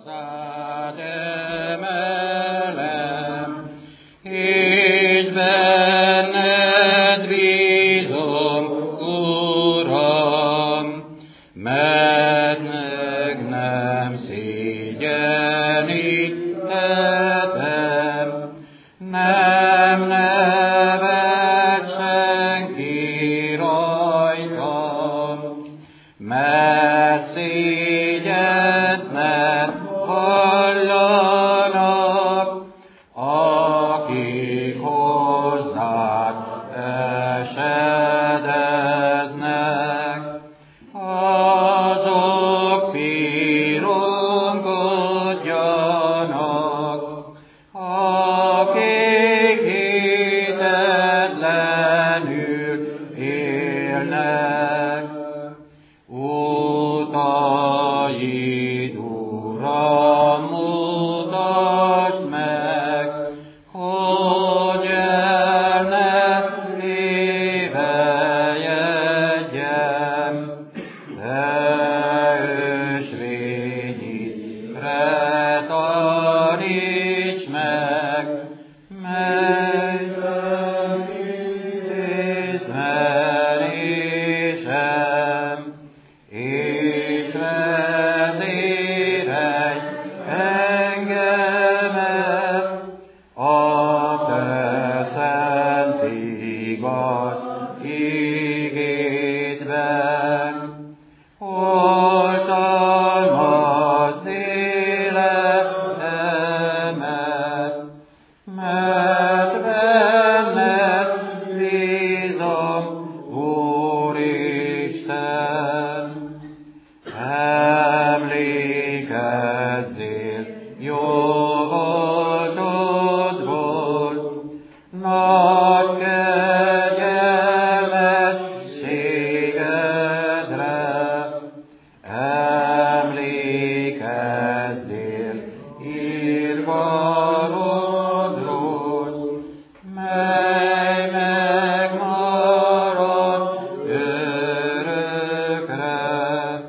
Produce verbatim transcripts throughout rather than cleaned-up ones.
Hozzád emelem, és benned bízom, Uram, mert meg nem szégyenítettem, nem nevet senki rajtam, mert szégyed, mert hallanak, akik hozzád esedeznek. Azok pirongodjanak, akik hitetlenül élnek. Utaid, Uram, mutasd meg, hogy el ne tévelyedjem. Te ösvényidre taníts meg, mely ismerésem, és vezérelj engemet a te szent igaz igédben. Oltalmazd életemet, mert benned bízom, Úristen. Emlékezzél jó oldodról, nagy kegyelmességedre. Emlékezzél írgalodról, mely megmarad örökre.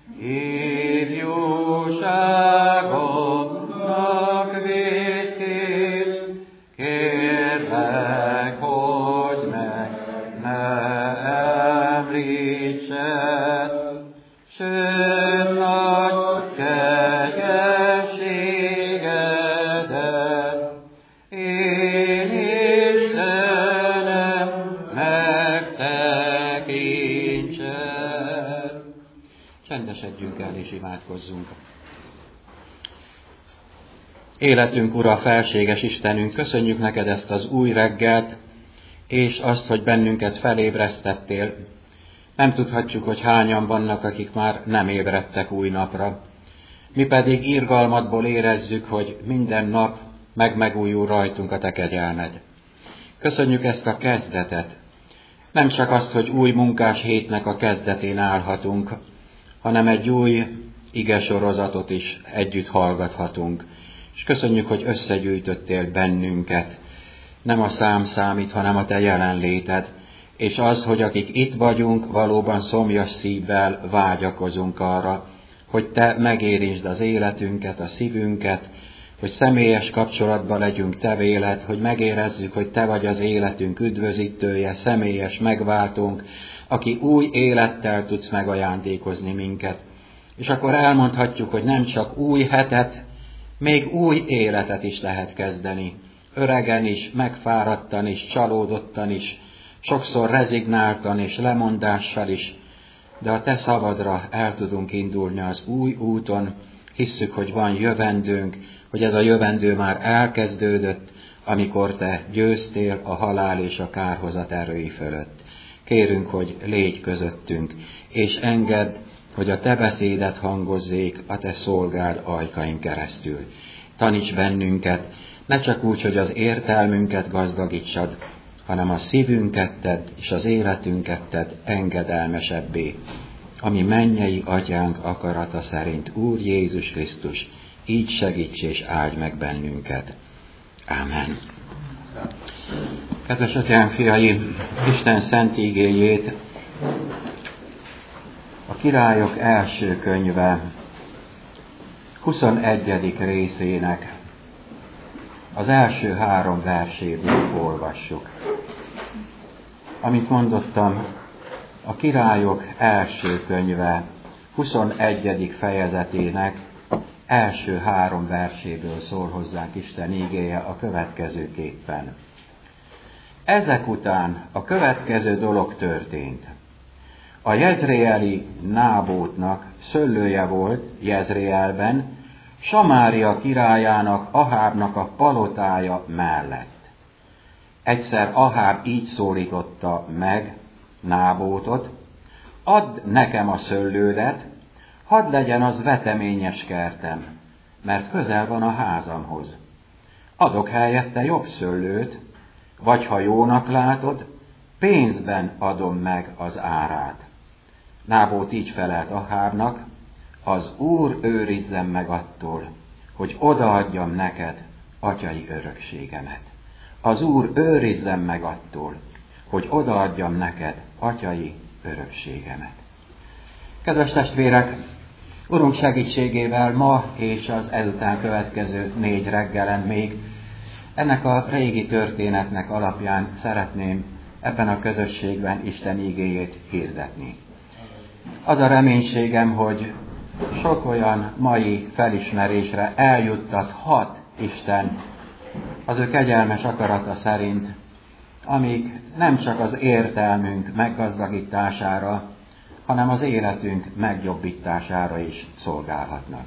Ifjúságomnak védkét, kérlek, hogy meg ne említsed, sőt nagy kegyességedet. Én Istenem, megtekintsed. Csendesedjünk el és imádkozzunk. Életünk Ura, felséges Istenünk, köszönjük neked ezt az új reggelt, és azt, hogy bennünket felébresztettél. Nem tudhatjuk, hogy hányan vannak, akik már nem ébredtek új napra. Mi pedig irgalmadból érezzük, hogy minden nap megmegújul rajtunk a te kegyelmed. Köszönjük ezt a kezdetet. Nem csak azt, hogy új munkás hétnek a kezdetén állhatunk, hanem egy új igesorozatot is együtt hallgathatunk. És köszönjük, hogy összegyűjtöttél bennünket. Nem a szám számít, hanem a te jelenléted, és az, hogy akik itt vagyunk, valóban szomjas szívvel vágyakozunk arra, hogy te megérintsd az életünket, a szívünket, hogy személyes kapcsolatban legyünk te véled, hogy megérezzük, hogy te vagy az életünk üdvözítője, személyes megváltónk, aki új élettel tudsz megajándékozni minket. És akkor elmondhatjuk, hogy nem csak új hetet, még új életet is lehet kezdeni. Öregen is, megfáradtan is, csalódottan is, sokszor rezignáltan és lemondással is, de a te szavadra el tudunk indulni az új úton, hisszük, hogy van jövendőnk, hogy ez a jövendő már elkezdődött, amikor te győztél a halál és a kárhozat erői fölött. Kérünk, hogy légy közöttünk, és engedd, hogy a te beszédet hangozzék a te szolgád ajkain keresztül. Taníts bennünket, ne csak úgy, hogy az értelmünket gazdagítsad, hanem a szívünket tedd, és az életünket tedd engedelmesebbé, ami mennyei atyánk akarata szerint, Úr Jézus Krisztus, így segíts és áldj meg bennünket. Ámen. Kedves atyám, fiaim, Isten szent igéjét, a Királyok első könyve huszonegyedik részének az első három verséből olvassuk. Amit mondottam, a Királyok első könyve huszonegyedik fejezetének első három verséből szól hozzánk Isten ígéje a következőképpen. Ezek után a következő dolog történt. A jezreeli Nábótnak szöllője volt Jezreelben, Samária királyának, Ahábnak a palotája mellett. Egyszer Aháb így szólította meg Nábótot: add nekem a szöllődet, hadd legyen az veteményes kertem, mert közel van a házamhoz. Adok helyette jobb szöllőt, vagy ha jónak látod, pénzben adom meg az árát. Nábót így felelt Ahábnak: az Úr őrizzen meg attól, hogy odaadjam neked atyai örökségemet. Az Úr őrizzen meg attól, hogy odaadjam neked atyai örökségemet. Kedves testvérek, Urunk segítségével ma és az ezután következő négy reggelen még ennek a régi történetnek alapján szeretném ebben a közösségben Isten ígéjét hirdetni. Az a reménységem, hogy sok olyan mai felismerésre eljuttathat Isten az ő kegyelmes akarata szerint, amik nem csak az értelmünk meggazdagítására, hanem az életünk megjobbítására is szolgálhatnak.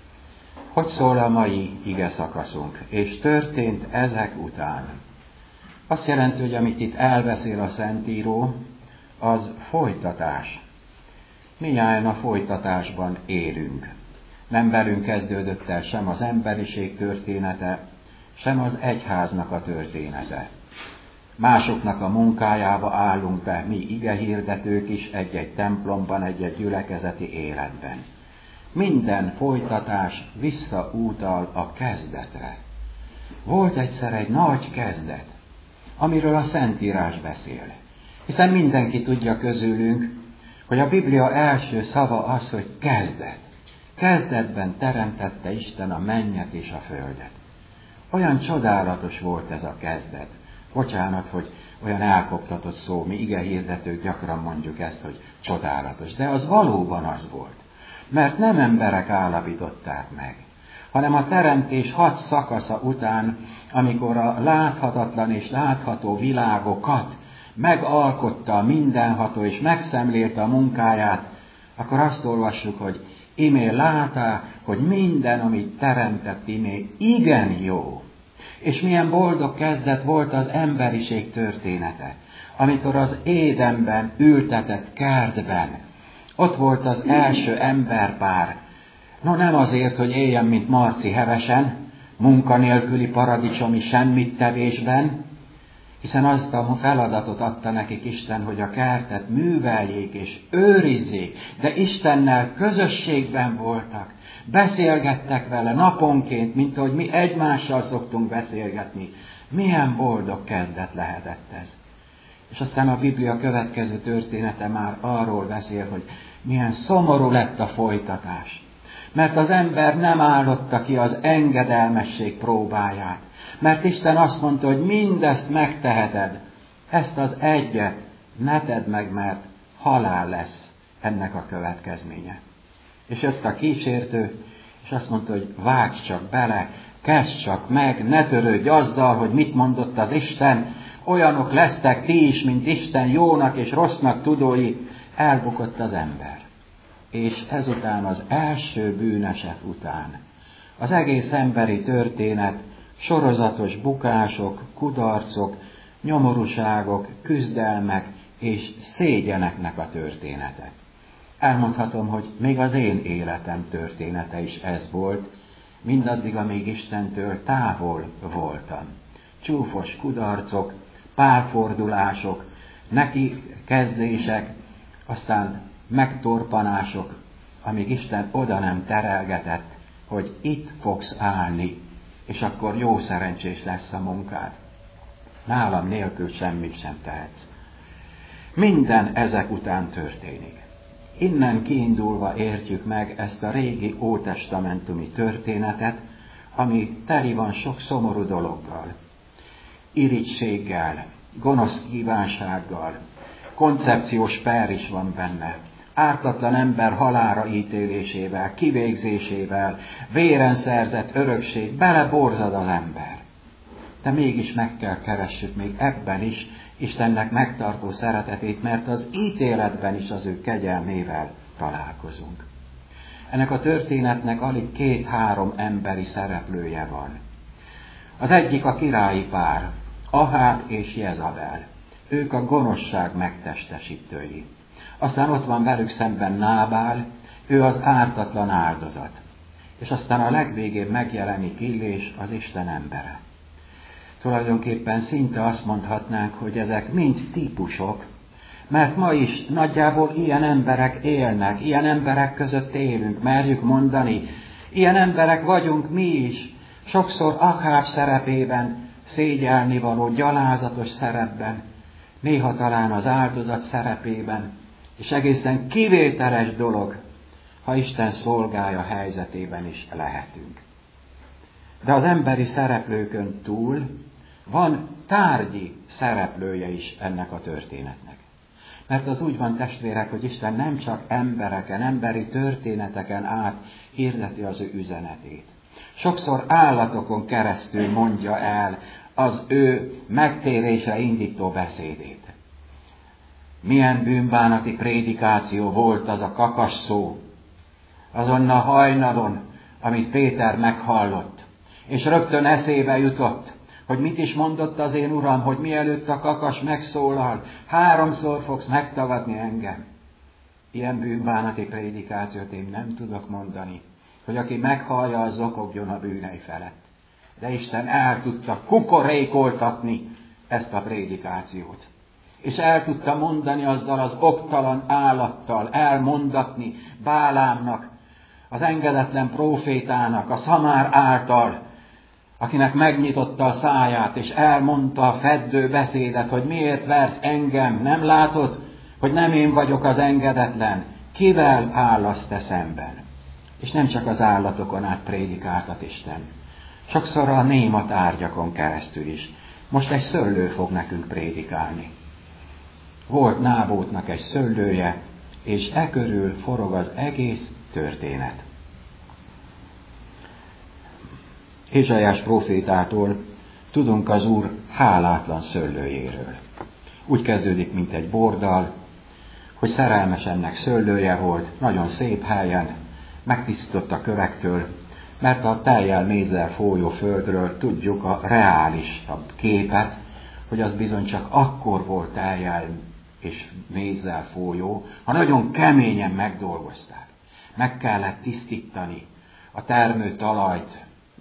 Hogy szól a mai ige szakaszunk? És történt ezek után. Azt jelenti, hogy amit itt elbeszél a Szentíró, az folytatás. Mindnyájan a folytatásban élünk. Nem velünk kezdődött el sem az emberiség története, sem az egyháznak a története. Másoknak a munkájába állunk be, mi igehirdetők is egy-egy templomban, egy-egy gyülekezeti életben. Minden folytatás visszautal a kezdetre. Volt egyszer egy nagy kezdet, amiről a Szentírás beszél. Hiszen mindenki tudja közülünk, hogy a Biblia első szava az, hogy kezdet. Kezdetben teremtette Isten a mennyet és a földet. Olyan csodálatos volt ez a kezdet. Bocsánat, hogy olyan elkoptatott szó, mi igehirdetők gyakran mondjuk ezt, hogy csodálatos. De az valóban az volt. Mert nem emberek állapították meg, hanem a teremtés hat szakasza után, amikor a láthatatlan és látható világokat megalkotta a mindenható és megszemlélte a munkáját, akkor azt olvassuk, hogy imé látá, hogy minden, amit teremtett, imé igen jó. És milyen boldog kezdet volt az emberiség története, amikor az Édenben ültetett kertben, ott volt az első emberpár. No, nem azért, hogy éljen, mint Marci hevesen, munkanélküli paradicsomi semmit tevésben, hiszen azt a feladatot adta nekik Isten, hogy a kertet műveljék és őrizzék, de Istennel közösségben voltak, beszélgettek vele naponként, mint ahogy mi egymással szoktunk beszélgetni. Milyen boldog kezdet lehetett ez. És aztán a Biblia következő története már arról beszél, hogy milyen szomorú lett a folytatás. Mert az ember nem állotta ki az engedelmesség próbáját. Mert Isten azt mondta, hogy mindezt megteheted. Ezt az egyet ne tedd meg, mert halál lesz ennek a következménye. És jött a kísértő, és azt mondta, hogy vágj csak bele, kezd csak meg, ne törődj azzal, hogy mit mondott az Isten, olyanok lesztek ti is, mint Isten jónak és rossznak tudói. Elbukott az ember. És ezután az első bűneset után az egész emberi történet sorozatos bukások, kudarcok, nyomorúságok, küzdelmek és szégyeneknek a története. Elmondhatom, hogy még az én életem története is ez volt, mindaddig, amíg Istentől távol voltam. Csúfos kudarcok, pálfordulások, neki kezdések, aztán megtorpanások, amíg Isten oda nem terelgetett, hogy itt fogsz állni, és akkor jó szerencsés lesz a munkád. Nálam nélkül semmit sem tehetsz. Minden ezek után történik. Innen kiindulva értjük meg ezt a régi ótestamentumi történetet, ami teli van sok szomorú dologgal, irigységgel, gonosz kívánsággal, koncepciós per is van benne, ártatlan ember halálra ítélésével, kivégzésével, véren szerzett örökség, beleborzad az ember. De mégis meg kell keressük még ebben is Istennek megtartó szeretetét, mert az ítéletben is az ő kegyelmével találkozunk. Ennek a történetnek alig két-három emberi szereplője van. Az egyik a királyi pár, Aháb és Jezabel. Ők a gonoszság megtestesítői. Aztán ott van velük szemben Nábál, ő az ártatlan áldozat. És aztán a legvégén megjelenik Illés, az Isten embere. Tulajdonképpen szinte azt mondhatnánk, hogy ezek mind típusok, mert ma is nagyjából ilyen emberek élnek, ilyen emberek között élünk, merjük mondani. Ilyen emberek vagyunk mi is, sokszor Aháb szerepében, szégyelnivaló, gyalázatos szerepben, néha talán az áldozat szerepében, és egészen kivételes dolog, ha Isten szolgája helyzetében is lehetünk. De az emberi szereplőkön túl van tárgyi szereplője is ennek a történetnek. Mert az úgy van, testvérek, hogy Isten nem csak embereken, emberi történeteken át hirdeti az ő üzenetét. Sokszor állatokon keresztül mondja el az ő megtérésre indító beszédét. Milyen bűnbánati prédikáció volt az a kakas szó, azon a hajnalon, amit Péter meghallott, és rögtön eszébe jutott, hogy mit is mondott az én Uram, hogy mielőtt a kakas megszólal, háromszor fogsz megtagadni engem. Ilyen bűnbánati prédikációt én nem tudok mondani, hogy aki meghallja, az zokogjon a bűnei felett. De Isten el tudta kukorékoltatni ezt a prédikációt. És el tudta mondani azzal az oktalan állattal, elmondatni Bálámnak, az engedetlen prófétának, a szamár által, akinek megnyitotta a száját, és elmondta a feddő beszédet, hogy miért versz engem, nem látod, hogy nem én vagyok az engedetlen, kivel állasz te szemben? És nem csak az állatokon át prédikáltat Isten, sokszor a néma tárgyakon keresztül is. Most egy szőlő fog nekünk prédikálni. Volt Nábótnak egy szőlője, és e körül forog az egész történet. Ézsaiás prófétától tudunk az Úr hálátlan szőlőjéről. Úgy kezdődik, mint egy bordal, hogy szerelmes ennek szőlője volt, nagyon szép helyen, megtisztított a kövektől, mert a tejjel mézzel folyó földről tudjuk a reálisabb képet, hogy az bizony csak akkor volt tejjel és mézzel folyó, ha nagyon keményen megdolgozták. Meg kellett tisztítani a termőtalajt,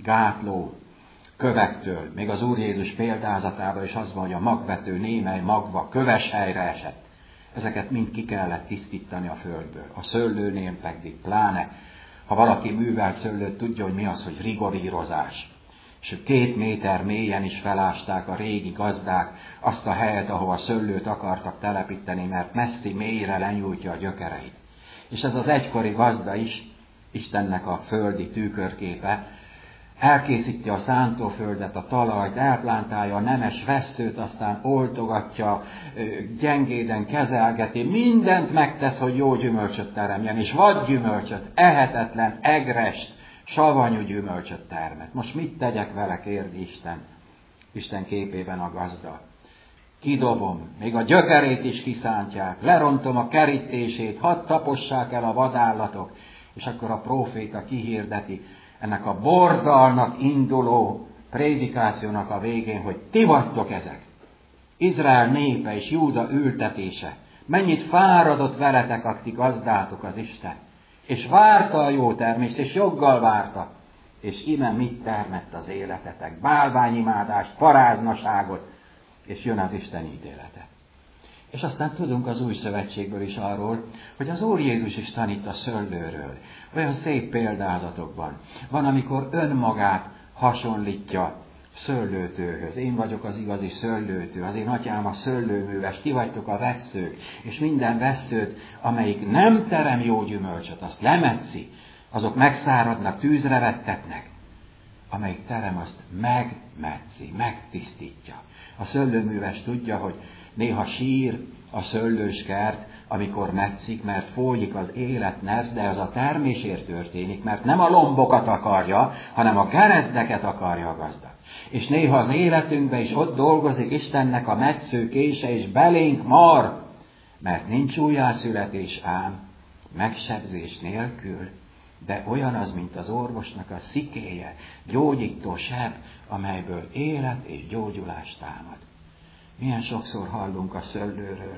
gátló kövektől, még az Úr Jézus példázatában is az van, hogy a magvető némely magva köves helyre esett. Ezeket mind ki kellett tisztítani a földből. A szőlőnél pedig pláne, ha valaki művelt szőlőt, tudja, hogy mi az, hogy rigorírozás. És két méter mélyen is felásták a régi gazdák azt a helyet, ahova szőlőt akartak telepíteni, mert messzi mélyre lenyújtja a gyökereit. És ez az egykori gazda is, Istennek a földi tükörképe, elkészíti a szántóföldet, a talajt, elplántálja a nemes vesszőt, aztán oltogatja, gyengéden kezelgeti, mindent megtesz, hogy jó gyümölcsöt teremjen, és vad gyümölcsöt, ehetetlen, egrest, savanyú gyümölcsöt termet. Most mit tegyek vele, kérdi Isten, Isten képében a gazda. Kidobom, még a gyökerét is kiszántják, lerontom a kerítését, hadd tapossák el a vadállatok, és akkor a próféta kihirdeti ennek a borzalnak induló prédikációnak a végén, hogy ti vagytok ezek. Izrael népe és Júda ültetése. Mennyit fáradott veletek, akik gazdátok az Isten. És várta a jó termést, és joggal várta. És ime mit termett az életetek? Bálványimádást, paráznaságot, és jön az Isten ítélete. És aztán tudunk az Új Szövetségből is arról, hogy az Úr Jézus is tanít a szőlőről. Olyan szép példázatokban. Van, amikor önmagát hasonlítja szőlőtőhöz. Én vagyok az igazi szőlőtő, az én atyám a szőlőműves, ti vagytok a vesszők, és minden vesszőt, amelyik nem terem jó gyümölcsöt, azt lemetszi, azok megszáradnak, tűzre vettetnek. Amelyik terem, azt megmetszi, megtisztítja. A szőlőműves tudja, hogy néha sír a szőlőskert, amikor metszik, mert folyik az élet, de ez a termésért történik, mert nem a lombokat akarja, hanem a gerezdeket akarja a gazda. És néha az életünkben is ott dolgozik Istennek a metsző kése, és belénk mar, mert nincs újjászületés ám, megsebzés nélkül, de olyan az, mint az orvosnak a szikéje, gyógyító seb, amelyből élet és gyógyulás támad. Milyen sokszor hallunk a szőlőről,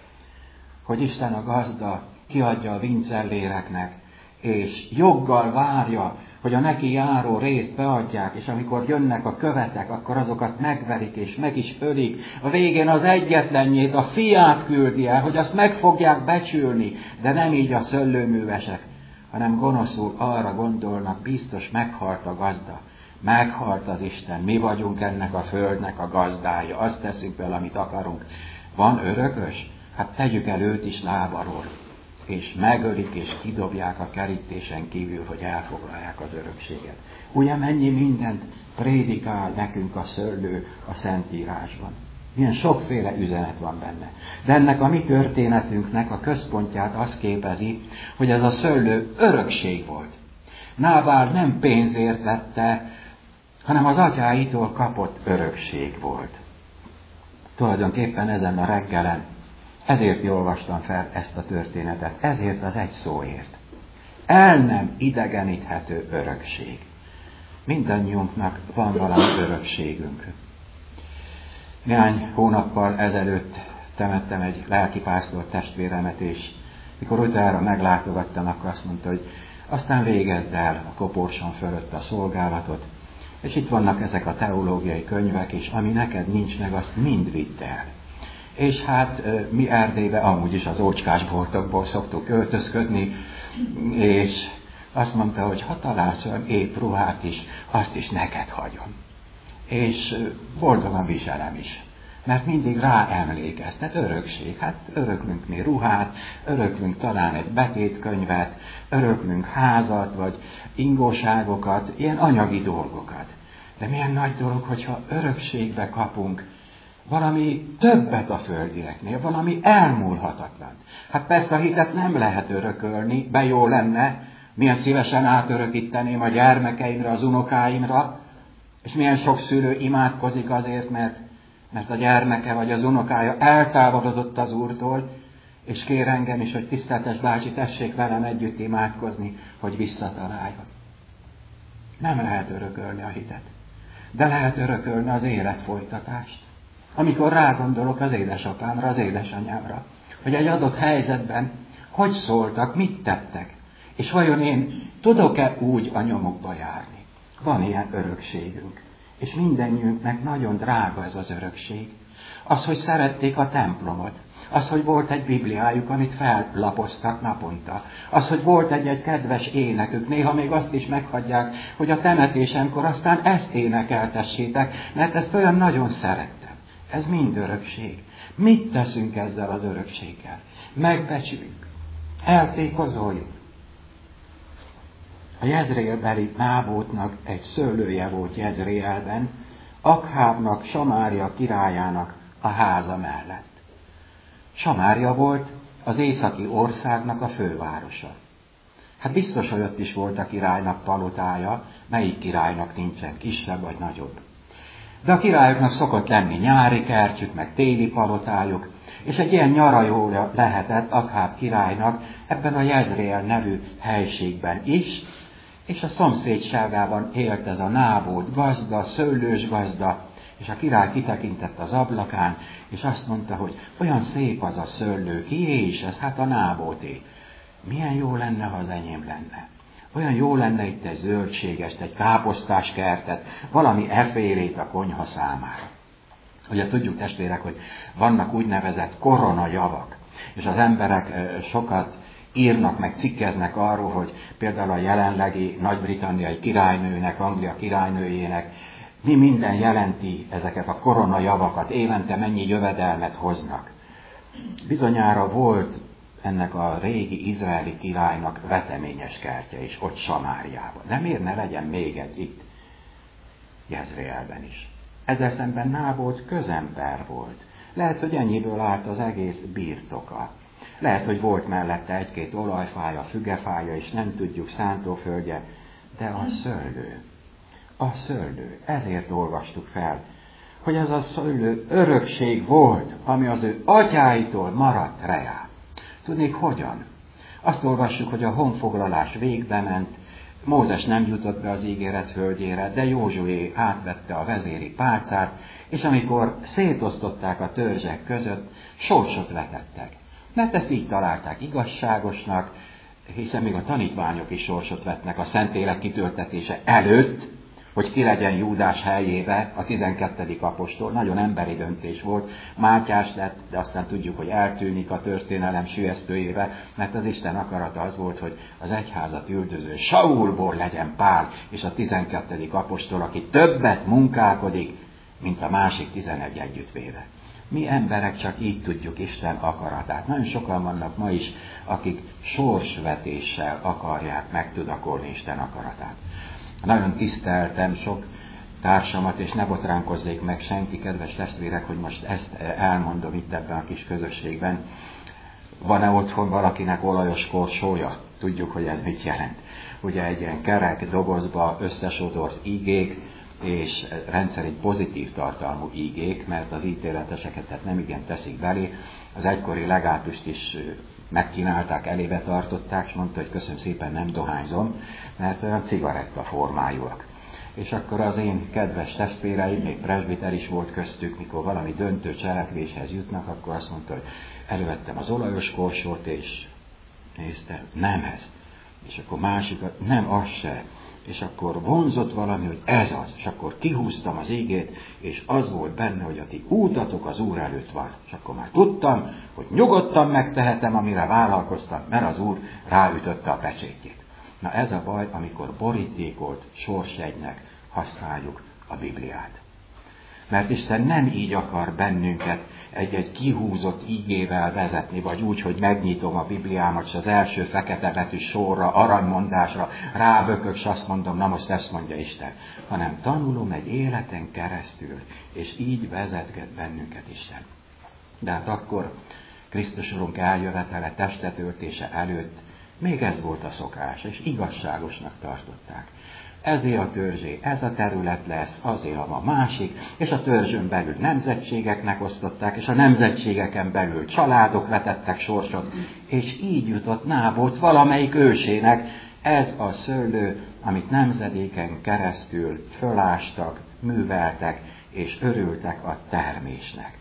hogy Isten a gazda kiadja a vincelléreknek, és joggal várja, hogy a neki járó részt beadják, és amikor jönnek a követek, akkor azokat megverik, és meg is ölik. A végén az egyetlenjét, a fiát küldi el, hogy azt meg fogják becsülni, de nem így a szőlőművesek, hanem gonoszul arra gondolnak, biztos meghalt a gazda. Meghalt az Isten, mi vagyunk ennek a földnek a gazdája, azt teszünk vele, amit akarunk. Van örökös? Hát tegyük el őt is lábalól, és megölik, és kidobják a kerítésen kívül, hogy elfoglalják az örökséget. Ugye mennyi mindent prédikál nekünk a szőlő a Szentírásban. Milyen sokféle üzenet van benne. De ennek a mi történetünknek a központját az képezi, hogy ez a szőlő örökség volt. Nábál nem pénzért vette, hanem az atyáitól kapott örökség volt. Tulajdonképpen ezen a reggelen ezért olvastam fel ezt a történetet, ezért az egy szóért. El nem idegeníthető örökség. Mindannyiunknak van valami örökségünk. Néhány hónappal ezelőtt temettem egy lelkipásztor testvéremet, és mikor utána meglátogattam, akkor azt mondta, hogy aztán végezd el a koporson fölött a szolgálatot, és itt vannak ezek a teológiai könyvek, és ami neked nincs meg, azt mind vidd el. És hát mi Erdélybe amúgy is az ócskás boltokból szoktuk költözködni, és azt mondta, hogy ha találsz olyan épp ruhát is, azt is neked hagyom. És boldogan viselem is, mert mindig rá emlékeztet, örökség. Hát öröklünk mi ruhát, öröklünk talán egy betétkönyvet, öröklünk házat, vagy ingóságokat, ilyen anyagi dolgokat. De milyen nagy dolog, hogyha örökségbe kapunk valami többet a földieknél, valami elmúlhatatlan. Hát persze a hitet nem lehet örökölni, de jó lenne, milyen szívesen átörökíteném a gyermekeimre, az unokáimra, és milyen sok szülő imádkozik azért, mert, mert a gyermeke vagy az unokája eltávolodott az Úrtól, és kér engem is, hogy tiszteltes bácsi, tessék velem együtt imádkozni, hogy visszataláljon. Nem lehet örökölni a hitet, de lehet örökölni az életfolytatást. Amikor rágondolok az édesapámra, az édesanyámra, hogy egy adott helyzetben hogy szóltak, mit tettek, és vajon én tudok-e úgy a nyomukba járni. Van ilyen örökségünk, és mindennyiünknek nagyon drága ez az örökség. Az, hogy szerették a templomot, az, hogy volt egy bibliájuk, amit fellapoztak naponta, az, hogy volt egy-egy kedves énekük, néha még azt is meghagyják, hogy a temetésemkor aztán ezt énekeltessétek, mert ezt olyan nagyon szerettem. Ez mind örökség. Mit teszünk ezzel az örökséggel? Megbecsüljük, eltékozoljuk. A Jezreelbeli Nábótnak egy szőlője volt Jezreelben, Akhábnak, Samária királyának a háza mellett. Samária volt az északi országnak a fővárosa. Hát biztos, hogy ott is volt a királynak palotája, melyik királynak nincsen kisebb vagy nagyobb. De a királyoknak szokott lenni nyári kertjük, meg téli palotájuk, és egy ilyen nyarajója lehetett Akháb királynak ebben a Jezreel nevű helységben is, és a szomszédságában élt ez a Nábót gazda, szőlős gazda, és a király kitekintett az ablakán, és azt mondta, hogy olyan szép az a szőlő, kié is ez? Hát a Nábóté. Milyen jó lenne, ha az enyém lenne. Olyan jó lenne itt egy zöldségest, egy káposztás kertet, valami efélét a konyha számára. Ugye tudjuk, testvérek, hogy vannak úgynevezett koronajavak, és az emberek sokat írnak, meg cikkeznek arról, hogy például a jelenlegi nagy-britanniai királynőnek, Anglia királynőjének mi minden jelenti ezeket a koronajavakat, évente mennyi jövedelmet hoznak. Bizonyára volt ennek a régi izraeli királynak veteményes kertje is, ott Samáriában. De miért ne legyen még egy itt, Jezreelben is? Ezzel szemben Nábót közember volt. Lehet, hogy ennyiből állt az egész birtoka. Lehet, hogy volt mellette egy-két olajfája, fügefája, és nem tudjuk, szántóföldje, de a szőlő, a szőlő, ezért olvastuk fel, hogy ez a szőlő örökség volt, ami az ő atyáitól maradt reá. Tudnék, hogyan? Azt olvassuk, hogy a honfoglalás végbe ment, Mózes nem jutott be az ígéret földjére, de Józsué átvette a vezéri pálcát, és amikor szétosztották a törzsek között, sorsot vetettek. Mert ezt így találták igazságosnak, hiszen még a tanítványok is sorsot vetnek a Szentlélek kitöltetése előtt, hogy ki legyen Júdás helyébe, a tizenkettedik apostol. Nagyon emberi döntés volt. Mátyás lett, de aztán tudjuk, hogy eltűnik a történelem sülyeztőjébe, mert az Isten akarata az volt, hogy az egyházat üldöző Saulból legyen Pál, és a tizenkettedik apostol, aki többet munkálkodik, mint a másik tizenegy együttvéve. Mi emberek csak így tudjuk Isten akaratát. Nagyon sokan vannak ma is, akik sorsvetéssel akarják megtudakolni Isten akaratát. Nagyon tiszteltem sok társamat, és ne botránkozzék meg senki, kedves testvérek, hogy most ezt elmondom itt ebben a kis közösségben. Van-e otthon valakinek olajos korsója? Tudjuk, hogy ez mit jelent. Ugye egy ilyen kerek dobozba összesodort ígék, és rendszerint pozitív tartalmú ígék, mert az ítéleteseket tehát nem igen teszik belé. Az egykori legátust is megkínálták, elébe tartották, és mondta, hogy köszönöm szépen, nem dohányzom, mert olyan cigaretta formájúak. És akkor az én kedves testvéreim, még presbiter is volt köztük, mikor valami döntő cselekvéshez jutnak, akkor azt mondta, hogy elővettem az olajos korsót, és nézte, nem ez. És akkor másikat, nem az se. És akkor vonzott valami, hogy ez az. És akkor kihúztam az ígét, és az volt benne, hogy a ti útatok az Úr előtt van. És akkor már tudtam, hogy nyugodtan megtehetem, amire vállalkoztam, mert az Úr ráütötte a pecsétjét. Na ez a baj, amikor borítékolt sorsjegynek használjuk a Bibliát. Mert Isten nem így akar bennünket egy-egy kihúzott ígével vezetni, vagy úgy, hogy megnyitom a Bibliámat, és az első fekete betű sorra, aranymondásra rábökök, és azt mondom, na most ezt mondja Isten. Hanem tanulom egy életen keresztül, és így vezetget bennünket Isten. De hát akkor Krisztus Urunk eljövetele, testetöltése előtt még ez volt a szokás, és igazságosnak tartották. Ezé a törzsé, ez a terület lesz, azé a másik, és a törzsön belül nemzetségeknek osztották, és a nemzetségeken belül családok vetettek sorsot, és így jutott Nábót valamelyik ősének ez a szőlő, amit nemzedéken keresztül fölástak, műveltek, és örültek a termésnek.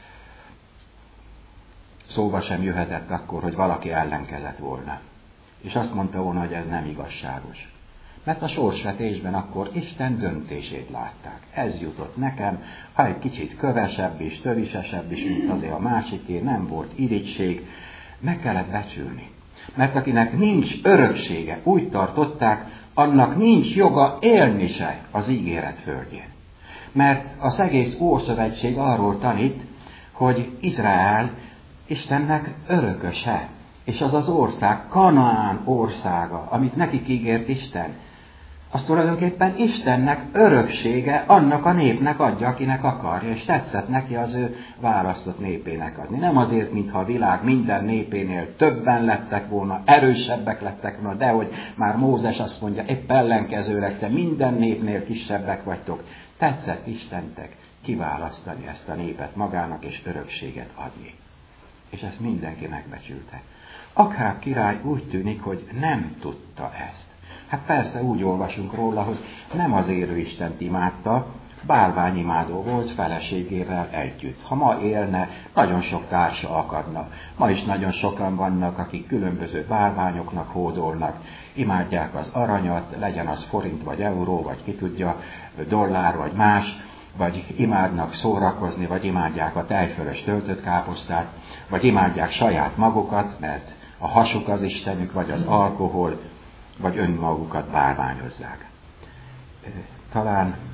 Szóba sem jöhetett akkor, hogy valaki ellenkezett volna. És azt mondta volna, hogy ez nem igazságos. Mert a sorsvetésben akkor Isten döntését látták. Ez jutott nekem, ha egy kicsit kövesebb és tövisesebb is, mint azért a másiké, nem volt irigység, meg kellett becsülni. Mert akinek nincs öröksége, úgy tartották, annak nincs joga élni se az ígéret földjén. Mert az egész Ószövetség arról tanít, hogy Izrael Istennek örököse, és az az ország, Kanaán országa, amit nekik ígért Isten, az tulajdonképpen Istennek öröksége, annak a népnek adja, akinek akarja, és tetszett neki az ő választott népének adni. Nem azért, mintha a világ minden népénél többen lettek volna, erősebbek lettek volna, de hogy már Mózes azt mondja, épp ellenkezőleg, te minden népnél kisebbek vagytok. Tetszett Istentek kiválasztani ezt a népet magának, és örökséget adni. És ezt mindenki megbecsülte. Akháb király úgy tűnik, hogy nem tudta ezt. Hát persze úgy olvasunk róla, hogy nem az élő Istent imádta, bálványimádó volt feleségével együtt. Ha ma élne, nagyon sok társa akadna. Ma is nagyon sokan vannak, akik különböző bálványoknak hódolnak, imádják az aranyat, legyen az forint vagy euró, vagy ki tudja, dollár vagy más, vagy imádnak szórakozni, vagy imádják a tejfölös töltött káposztát, vagy imádják saját magukat, mert a hasuk az istenük, vagy az alkohol, vagy önmagukat bálványozzák. Talán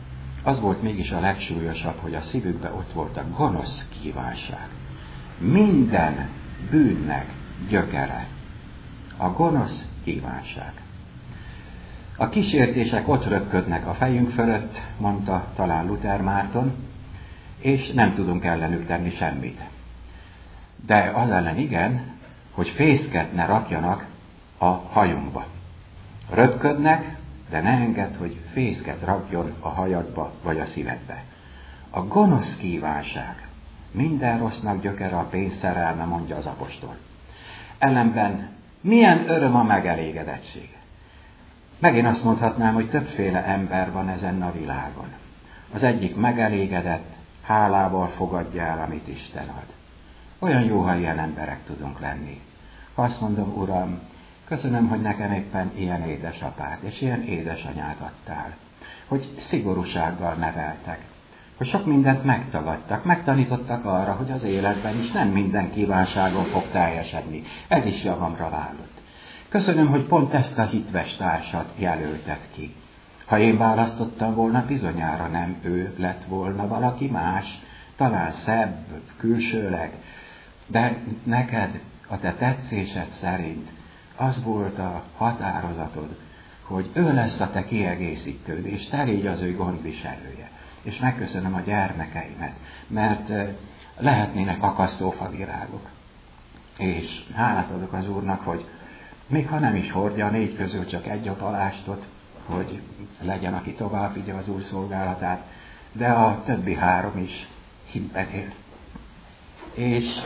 az volt mégis a legsúlyosabb, hogy a szívükben ott volt a gonosz kívánság. Minden bűnnek gyökere. A gonosz kívánság. A kísértések ott röpködnek a fejünk fölött, mondta talán Luther Márton, és nem tudunk ellenük tenni semmit. De az ellen igen, hogy fészket ne rakjanak a hajunkba. Röpködnek, de ne engedd, hogy fészket rakjon a hajadba vagy a szívedbe. A gonosz kívánság. Minden rossznak gyökere a pénzszerelme, mondja az apostol. Ellenben milyen öröm a megelégedettség. Megint azt mondhatnám, hogy többféle ember van ezen a világon. Az egyik megelégedett, hálával fogadja el, amit Isten ad. Olyan jó, ha ilyen emberek tudunk lenni. Ha azt mondom, Uram, köszönöm, hogy nekem éppen ilyen édesapát és ilyen édesanyát adtál, hogy szigorúsággal neveltek, hogy sok mindent megtagadtak, megtanítottak arra, hogy az életben is nem minden kívánságon fog teljesedni. Ez is javamra vállott. Köszönöm, hogy pont ezt a hitves társat jelöltet ki. Ha én választottam volna, bizonyára nem ő lett volna, valaki más, talán szebb, külsőleg, de neked, a te tetszésed szerint az volt a határozatod, hogy ő lesz a te kiegészítőd, és te légy az ő gondviselője. És megköszönöm a gyermekeimet, mert lehetnének akasztófavirágok. És hálát adok az Úrnak, hogy még ha nem is hordja a négy közül csak egy apalástot, hogy legyen, aki tovább vigye az Úr szolgálatát, de a többi három is hitben él. És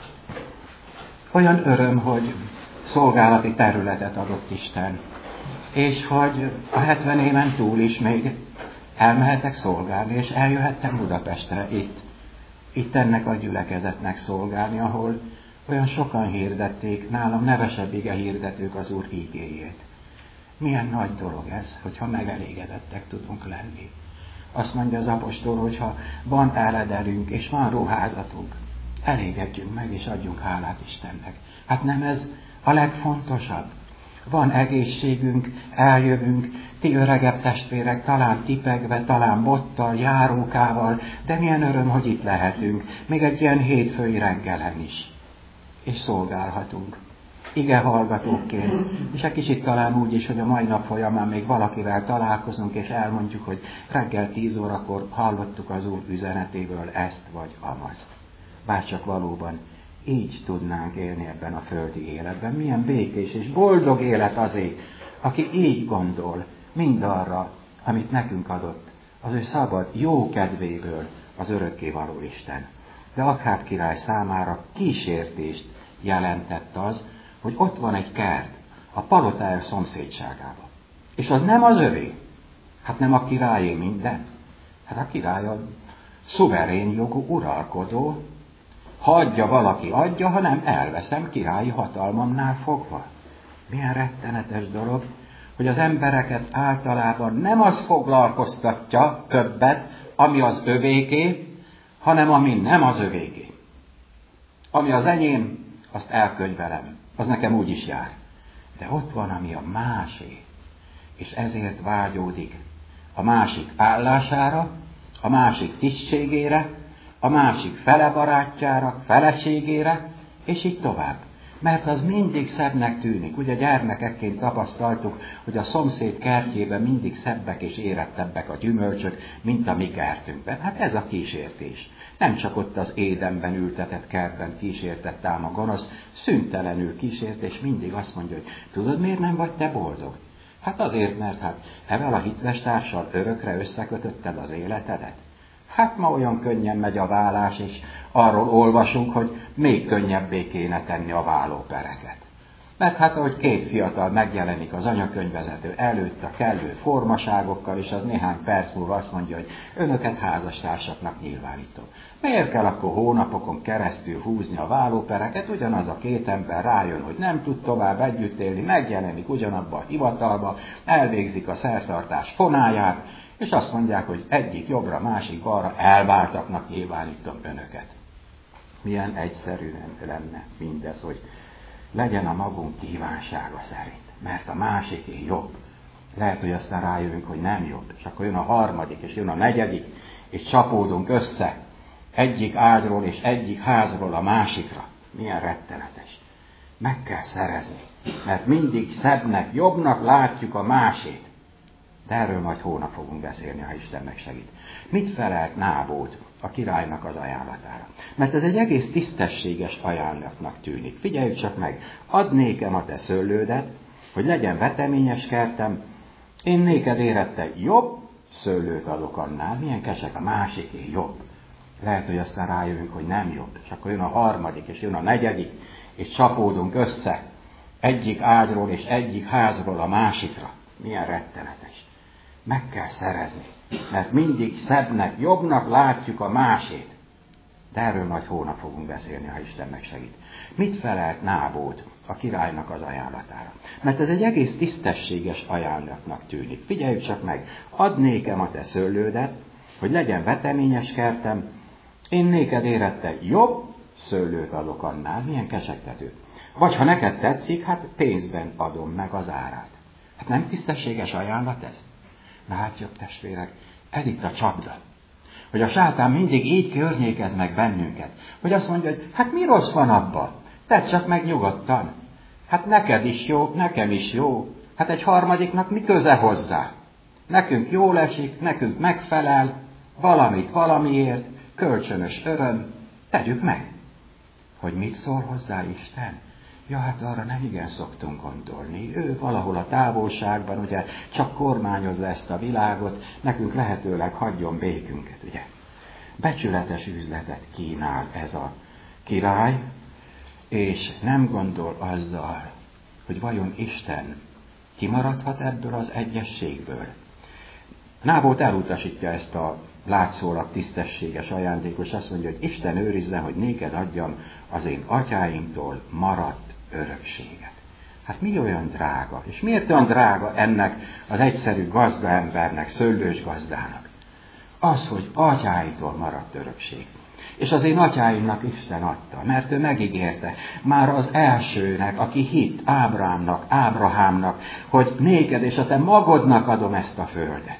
olyan öröm, hogy szolgálati területet adott Isten, és hogy a hetven éven túl is még elmehetek szolgálni, és eljöhettem Budapestre itt, itt ennek a gyülekezetnek szolgálni, ahol olyan sokan hirdették, nálam nevesebb ige hirdetők az Úr ígéjét. Milyen nagy dolog ez, hogyha megelégedettek tudunk lenni. Azt mondja az apostol, hogyha van eledelünk és van ruházatunk, elégedjünk meg és adjunk hálát Istennek. Hát nem ez a legfontosabb? Van egészségünk, eljövünk, ti öregebb testvérek, talán tipegve, talán bottal, járókával, de milyen öröm, hogy itt lehetünk, még egy ilyen hétfői reggelen is. És szolgálhatunk. Ige hallgatókként, és egy kicsit talán úgy is, hogy a mai nap folyamán még valakivel találkozunk, és elmondjuk, hogy reggel tíz órakor hallottuk az Úr üzenetéből ezt vagy amazt. Bárcsak valóban így tudnánk élni ebben a földi életben. Milyen békés és boldog élet azé, aki így gondol mindarra, amit nekünk adott, az ő szabad, jó kedvéből az örökkévaló Isten. De Akháb király számára kísértést jelentett az, hogy ott van egy kert a palotája szomszédságában. És az nem az övé. Hát nem a királyé minden. Hát a király a szuverén jogú uralkodó. Ha adja valaki, adja, ha nem, elveszem királyi hatalmamnál fogva. Milyen rettenetes dolog, hogy az embereket általában nem az foglalkoztatja többet, ami az övéké, hanem ami nem az övéké. Ami az enyém, azt elkönyvelem. Az nekem úgy is jár. De ott van, ami a másé. És ezért vágyódik a másik állására, a másik tisztségére, a másik fele barátjára, feleségére, és így tovább. Mert az mindig szebbnek tűnik. Ugye gyermekekként tapasztaltuk, hogy a szomszéd kertjében mindig szebbek és érettebbek a gyümölcsök, mint a mi kertünkben. Hát ez a kísértés. Nem csak ott az Édenben ültetett kertben kísértett ám a gonosz, szüntelenül kísért, és mindig azt mondja, hogy tudod, miért nem vagy te boldog? Hát azért, mert hát evel a hitves társal örökre összekötötted az életedet. Hát ma olyan könnyen megy a vállás, és arról olvasunk, hogy még könnyebbé kéne tenni a vállópereket. Mert hát ahogy két fiatal megjelenik az anyakönyvvezető előtt a kellő formaságokkal, és az néhány perc múlva azt mondja, hogy önöket házastársaknak nyilvánítom. Miért kell akkor hónapokon keresztül húzni a vállópereket? Ugyanaz a két ember rájön, hogy nem tud tovább együtt élni, megjelenik ugyanabba a hivatalba, elvégzik a szertartás fonáját, és azt mondják, hogy egyik jobbra, másik balra elváltaknak nyilvánítom önöket. Milyen egyszerű lenne mindez, hogy legyen a magunk kívánsága szerint, mert a másiké jobb. Lehet, hogy aztán rájövünk, hogy nem jobb. És akkor jön a harmadik, és jön a negyedik, és csapódunk össze egyik ágyról és egyik házról a másikra. Milyen rettenetes. Meg kell szerezni, mert mindig szebbnek, jobbnak látjuk a másét. De erről majd hónap fogunk beszélni, ha Isten megsegít. Mit felelt Nábót a királynak az ajánlatára? Mert ez egy egész tisztességes ajánlatnak tűnik. Figyeljük csak meg, add nékem a te szőlődet, hogy legyen veteményes kertem, én néked érette jobb szőlőt adok annál. Milyen kecsek, a másiké jobb. Lehet, hogy aztán rájövünk, hogy nem jobb. És akkor jön a harmadik, és jön a negyedik, és csapódunk össze egyik ágyról és egyik házról a másikra. Milyen rettenetes. Meg kell szerezni, mert mindig szebbnek, jobbnak látjuk a másét. De erről majd hónap fogunk beszélni, ha Isten megsegít. Mit felelt Nábót a királynak az ajánlatára? Mert ez egy egész tisztességes ajánlatnak tűnik. Figyeljük csak meg, add nékem a te szőlődet, hogy legyen veteményes kertem, én néked érette jobb szőlőt adok annál. Milyen kecsegtető. Vagy ha neked tetszik, hát pénzben adom meg az árát. Hát nem tisztességes ajánlat ez? Na hát jobb testvérek, ez itt a csapda. Hogy a sátán mindig így környékez meg bennünket. Hogy azt mondja, hogy hát mi rossz van abban? Tedd csak meg nyugodtan. Hát neked is jó, nekem is jó. Hát egy harmadiknak mi köze hozzá? Nekünk jól esik, nekünk megfelel, valamit valamiért, kölcsönös öröm, tegyük meg. Hogy mit szól hozzá Isten? Ja, hát arra nem igen szoktunk gondolni. Ő valahol a távolságban, ugye, csak kormányozza ezt a világot, nekünk lehetőleg hagyjon békünket, ugye. Becsületes üzletet kínál ez a király, és nem gondol azzal, hogy vajon Isten kimaradhat ebből az egyességből. Nábót elutasítja ezt a látszólag tisztességes ajándékos, azt mondja, hogy Isten őrizze, hogy néked adjam az én atyáimtól maradt örökséget. Hát mi olyan drága? És miért olyan drága ennek az egyszerű gazdaembernek, szőlős gazdának? Az, hogy atyáitól maradt örökség. És az én atyáimnak Isten adta, mert ő megígérte már az elsőnek, aki hitt, Ábrámnak, Ábrahámnak, hogy néked és a te magodnak adom ezt a földet.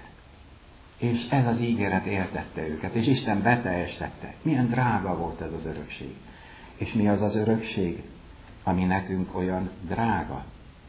És ez az ígéret értette őket, és Isten beteljesítette. Milyen drága volt ez az örökség. És mi az az örökség, ami nekünk olyan drága?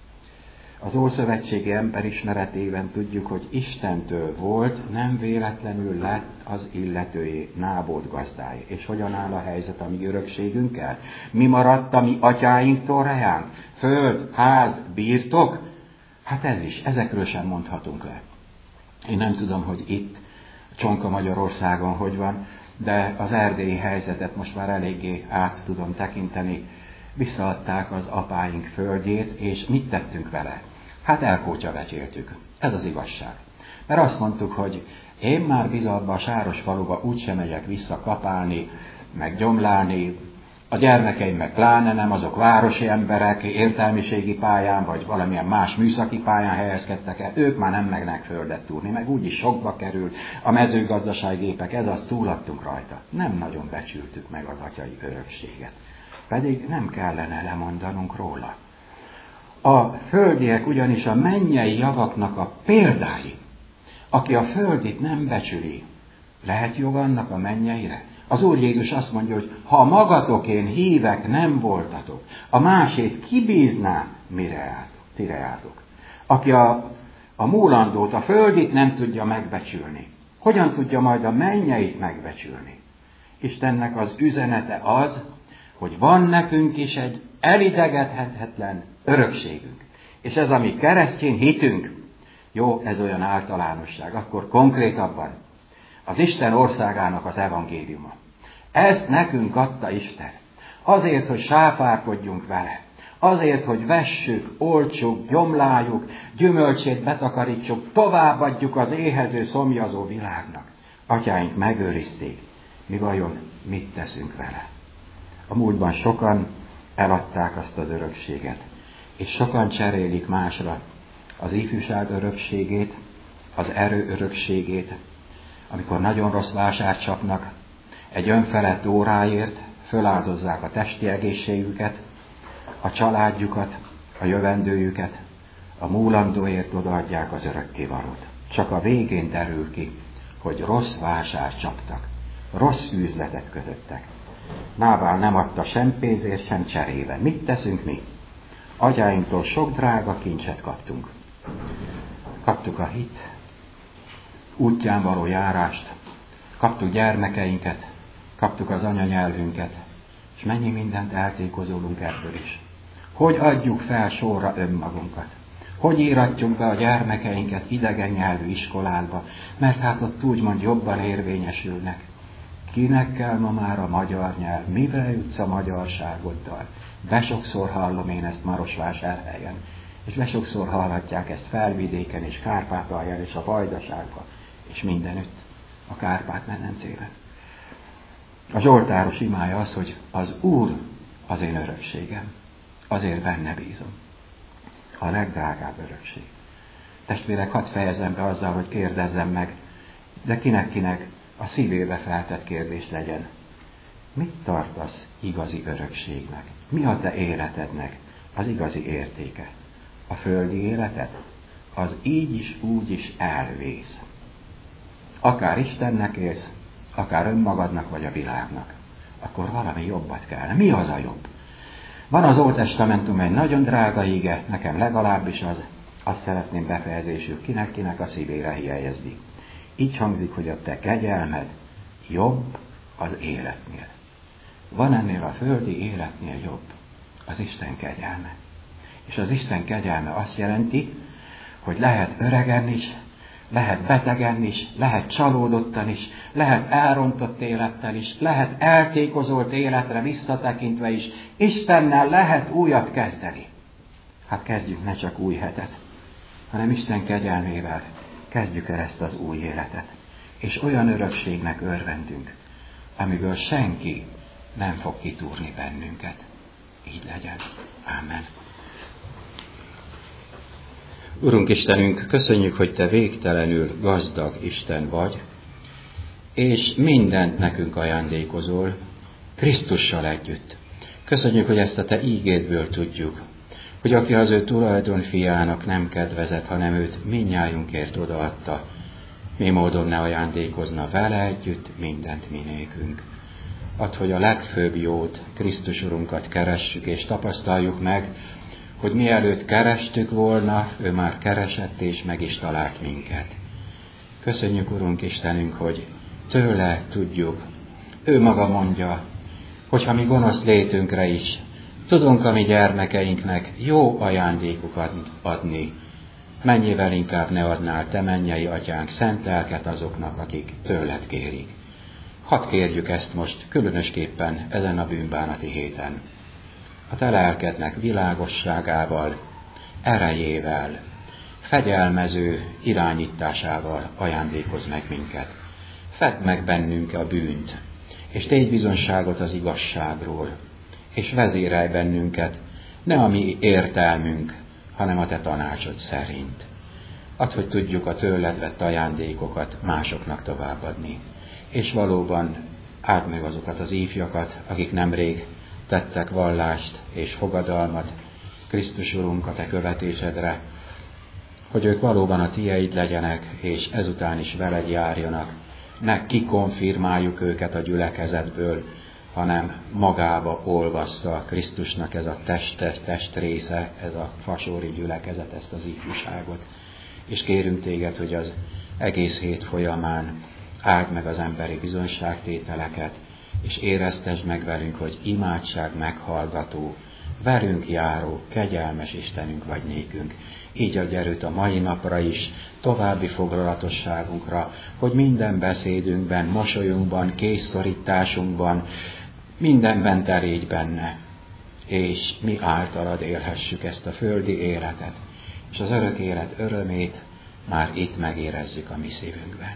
Az ószövetségi emberismeretében tudjuk, hogy Istentől volt, nem véletlenül lett az illetőjé, Nábót gazdája. És hogyan áll a helyzet a mi örökségünkkel? Mi maradt a mi atyáinktól rejánk? Föld, ház, birtok? Hát ez is, ezekről sem mondhatunk le. Én nem tudom, hogy itt, Csonka Magyarországon hogy van, de az erdélyi helyzetet most már eléggé át tudom tekinteni. Visszaadták az apáink földjét, és mit tettünk vele? Hát elkótyavecséltük. Ez az igazság. Mert azt mondtuk, hogy én már bizalba a sáros faluba úgysem megyek vissza kapálni, meg gyomlálni, a gyermekeim meg pláne nem, azok városi emberek, értelmiségi pályán, vagy valamilyen más műszaki pályán helyezkedtek el, ők már nem megnek földet túrni, meg úgyis sokba kerül, a mezőgazdasági gépek, ez az, túladtunk rajta. Nem nagyon becsültük meg az atyai örökséget. Pedig nem kellene lemondanunk róla. A földiek ugyanis a mennyei javaknak a példái. Aki a földit nem becsüli, lehet jog annak a mennyeire? Az Úr Jézus azt mondja, hogy ha magatokén hívek nem voltatok, a másét kibízná, mire álltok, tire álltok. Aki a, a múlandót, a földit nem tudja megbecsülni, hogyan tudja majd a mennyeit megbecsülni? Istennek az üzenete az, hogy van nekünk is egy elidegethetetlen örökségünk. És ez a mi keresztény hitünk, jó, ez olyan általánosság, akkor konkrétabban az Isten országának az evangéliuma. Ezt nekünk adta Isten. Azért, hogy sáfárkodjunk vele. Azért, hogy vessük, oltsuk, gyomláljuk, gyümölcsét betakarítsuk, továbbadjuk az éhező, szomjazó világnak. Atyáink megőrizték. Mi vajon mit teszünk vele? A múltban sokan eladták azt az örökséget, és sokan cserélik másra az ifjúság örökségét, az erő örökségét, amikor nagyon rossz vásárt csapnak, egy önfelett óráért föláldozzák a testi egészségüket, a családjukat, a jövendőjüket, a múlandóért odaadják az örökkévalót. Csak a végén derül ki, hogy rossz vásár csaptak, rossz üzletet kötöttek. Nábál nem adta sem pénzért, sem cserébe. Mit teszünk mi? Atyáinktól sok drága kincset kaptunk. Kaptuk a hit, útján való járást, kaptuk gyermekeinket, kaptuk az anyanyelvünket, és mennyi mindent eltékozolunk ebből is. Hogy adjuk fel sorra önmagunkat? Hogy íratjuk be a gyermekeinket idegen nyelvű iskolákba, mert hát ott úgymond jobban érvényesülnek. Kinek kell ma már a magyar nyelv? Mivel jutsz a magyarságoddal? Besokszor hallom én ezt Marosvásárhelyen, és besokszor hallhatják ezt Felvidéken és Kárpátalján és a Vajdaságban, és mindenütt a Kárpát-medencében. A zsoltáros imája az, hogy az Úr az én örökségem, azért benne bízom. A legdrágább örökség. Testvérek, hadd fejezem be azzal, hogy kérdezzem meg, de kinek-kinek a szívébe feltett kérdés legyen. Mit tartasz igazi örökségnek? Mi a te életednek az igazi értéke? A földi életed? Az így is, úgy is elvész. Akár Istennek élsz, akár önmagadnak vagy a világnak. Akkor valami jobbat kellene. Mi az a jobb? Van az Ótestamentum egy nagyon drága íge, nekem legalábbis az, azt szeretném befejezésül kinek-kinek a szívére helyezni. Így hangzik, hogy a te kegyelmed jobb az életnél. Van ennél a földi életnél jobb az Isten kegyelme. És az Isten kegyelme azt jelenti, hogy lehet öregen is, lehet betegen is, lehet csalódottan is, lehet elrontott élettel is, lehet eltékozolt életre visszatekintve is. Istennel lehet újat kezdeni. Hát kezdjük ne csak új hetet, hanem Isten kegyelmével kezdjük el ezt az új életet. És olyan örökségnek örvendünk, amiből senki nem fog kitúrni bennünket. Így legyen. Ámen. Urunk Istenünk, köszönjük, hogy Te végtelenül gazdag Isten vagy, és mindent nekünk ajándékozol, Krisztussal együtt. Köszönjük, hogy ezt a Te ígédből tudjuk, hogy aki az ő tulajdon fiának nem kedvezett, hanem őt mindnyájunkért odaadta, mi módon ne ajándékozna vele együtt mindent mi nékünk. Add, hogy a legfőbb jót, Krisztus Urunkat keressük és tapasztaljuk meg, hogy mielőtt kerestük volna, ő már keresett és meg is talált minket. Köszönjük, Urunk Istenünk, hogy tőle tudjuk, ő maga mondja, hogyha mi gonosz létünkre is tudunk a mi gyermekeinknek jó ajándékokat adni, mennyivel inkább ne adnál Te, mennyei Atyánk, szent lelket azoknak, akik tőled kérik. Hadd kérjük ezt most, különösképpen ezen a bűnbánati héten. A Te lelkednek világosságával, erejével, fegyelmező irányításával ajándékozz meg minket. Fedd meg bennünk a bűnt, és tégy bizonságot az igazságról, és vezérelj bennünket, ne a mi értelmünk, hanem a Te tanácsod szerint. Add, hogy tudjuk a tőled vett ajándékokat másoknak továbbadni. És valóban áld meg azokat az ifjakat, akik nemrég tettek vallást és fogadalmat Krisztus Urunk a Te követésedre, hogy ők valóban a Tieid legyenek, és ezután is veled járjanak. Ne kikonfirmáljuk őket a gyülekezetből, hanem magába olvassza Krisztusnak ez a teste, testrésze, ez a fasóri gyülekezet, ezt az ifjúságot. És kérünk Téged, hogy az egész hét folyamán áld meg az emberi bizonyságtételeket, és éreztesd meg velünk, hogy imádság meghallgató, velünk járó, kegyelmes Istenünk vagy nékünk. Így adj erőt a mai napra is, további foglalatosságunkra, hogy minden beszédünkben, mosolyunkban, kézszorításunkban, mindenben te légy benne, és mi általad élhessük ezt a földi életet, és az örök élet örömét már itt megérezzük a mi szívünkben.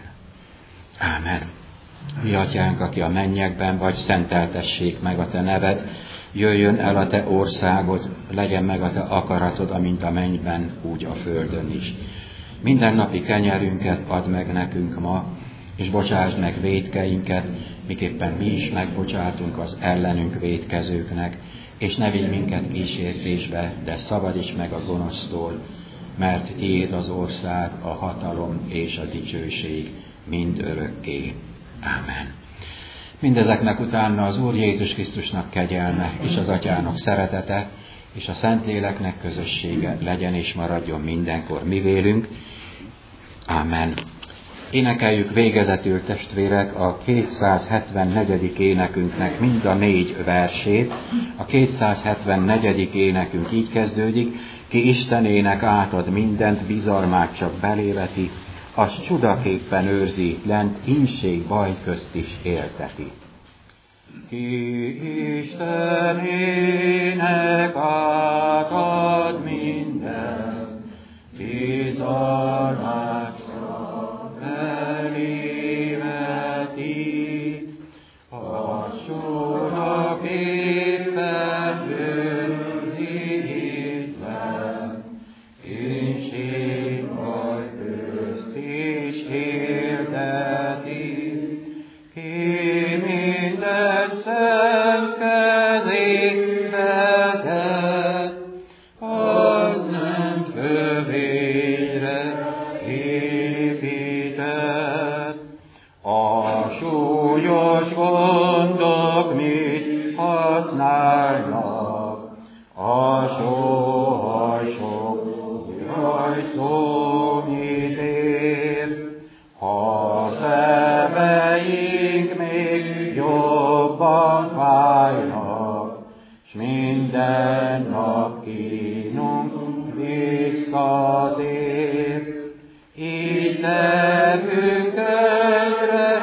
Ámen. Mi Atyánk, aki a mennyekben vagy, szenteltessék meg a Te neved, jöjjön el a Te országod, legyen meg a Te akaratod, amint a mennyben, úgy a földön is. Mindennapi kenyerünket add meg nekünk ma, és bocsásd meg vétkeinket, miképpen mi is megbocsátunk az ellenünk vétkezőknek, és ne vigy minket kísértésbe, de szabadíts meg a gonosztól, mert tiéd az ország, a hatalom és a dicsőség mind örökké. Ámen. Mindezeknek utána az Úr Jézus Krisztusnak kegyelme, és az Atyának szeretete, és a Szentléleknek közössége legyen és maradjon mindenkor mi vélünk. Ámen. Énekeljük végezetül, testvérek, a kétszázhetvennegyedik énekünknek mind a négy versét. A kétszázhetvennegyedik énekünk így kezdődik: ki Istenének átad mindent, bizalmát csak beléveti, az csudaképpen őrzi, lent ínség baj közt is élteti. Ki Istenének átad mindent, bizalmát csak beléveti, az csudaképpen őrzi hitlen, ínség baj közt is élteti. Ki mindent szent kezébe tett, az nem kövényre épített. A súlyos gondok mit használnak, a sohajsok jaj szó mit ér. Ha szemeink még jobban fájnak, s minden nap kínunk visszatér, így terhünk egyre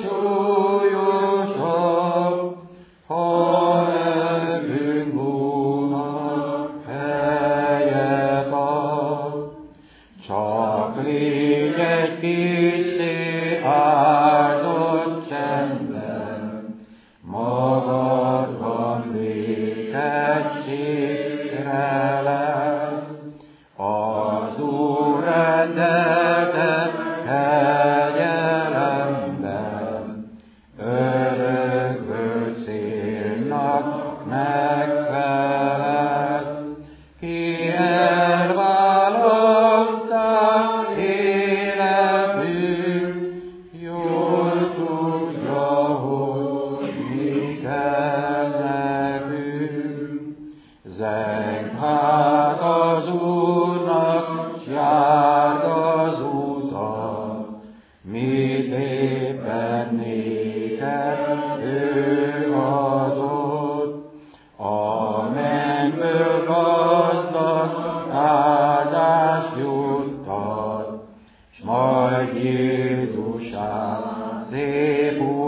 súlyosabb, ha nekünk búnak helyet ad. Csak légy egy kicsi áldott csendben, magadban békességre lesz. Az Úr rendelte kegyelemben, örökből célnak megfelel. Ki elválasztál életünk, jól tudja, hogy mi kell nekünk. Zeng hát az Úrnak, s járd az utat, mit éppen néked ő adott. A mennyből gazdag áldást juttat, s majd Jézusát szép